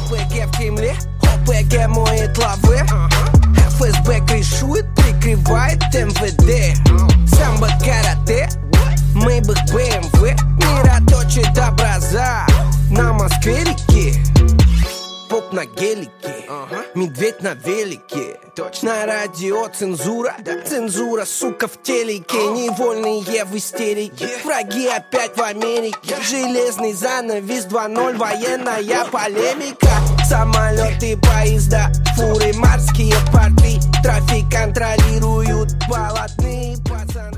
ОПГ в Кремле, ОПГ моет лавы. ФСБ крышует, прикрывает МВД. Самбо карате, Мэйбах БМВ. Мироточит образа на Москве-реке. Поп на гелике, медведь на велике. На радио цензура, цензура, сука, в телеке. Невольные в истерике, враги опять в Америке. Железный занавес 2.0, военная полемика. Самолеты, поезда, фуры, морские порты. Трафик контролируют блатные пацаны.